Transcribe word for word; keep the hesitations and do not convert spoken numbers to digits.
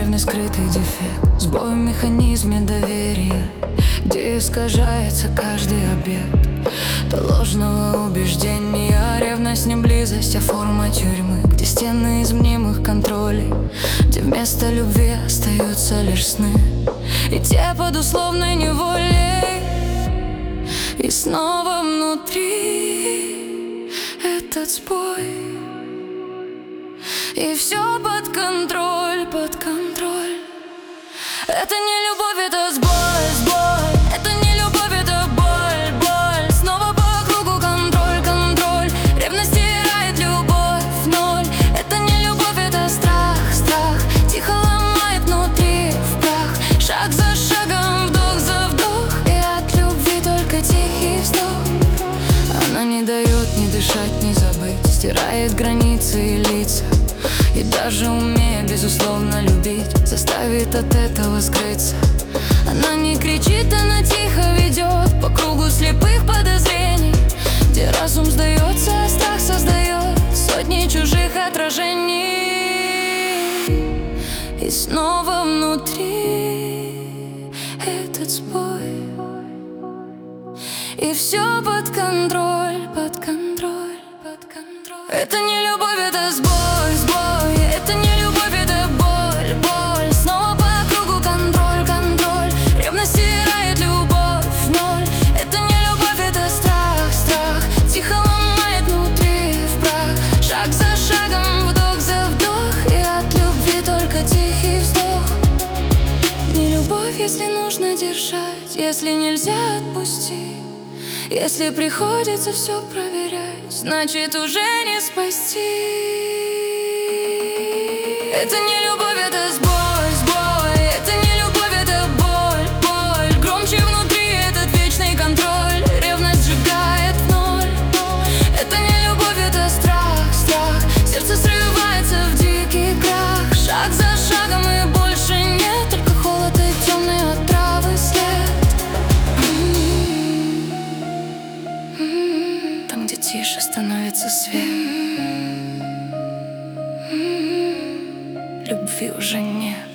верный скрытый дефект, сбой в механизме доверия, где искажается каждый объект до ложного убеждения. Ревность не близость, а форма тюрьмы, где стены из мнимых контролей, где вместо любви остаются лишь сны, и те под условной неволей. И снова внутри этот сбой, и все под контроль, под контроль. Это не любовь, это сбой, сбой. Это не любовь, это боль, боль. Снова по кругу контроль, контроль. Ревность стирает любовь в ноль. Это не любовь, это страх, страх. Тихо ломает внутри в прах. Шаг за шагом, вдох за вдох, и от любви только тихий вздох. Она не дает ни дышать, ни забыть, стирает границы и лица, и даже умея безусловно любить, заставит от этого скрыться. Она не кричит, она тихо ведет по кругу слепых подозрений, где разум сдается, а страх создает сотни чужих отражений. И снова внутри этот сбой, и все под контроль, под контроль, под контроль. Это не любовь, это сбой, сбой. Это не любовь, это боль, боль. Снова по кругу контроль, контроль. Ревность стирает любовь в ноль. Это не любовь, это страх, страх. Тихо ломает внутри в прах. Шаг за шагом, вдох за вдох, и от любви только тихий вздох. Не любовь, если нужно держать, если нельзя отпустить, если приходится все проверять, значит уже не спасти. Это не любовь, это сбой, сбой. Это не любовь, это боль, боль. Громче внутри этот вечный контроль. Ревность сжигает в ноль. Это не любовь, это страх, страх. Сердце срывается в дикий крах. Шаг за шагом и больше нет, только холод и темный отравы след. Там, где тише становится свет, любви уже нет.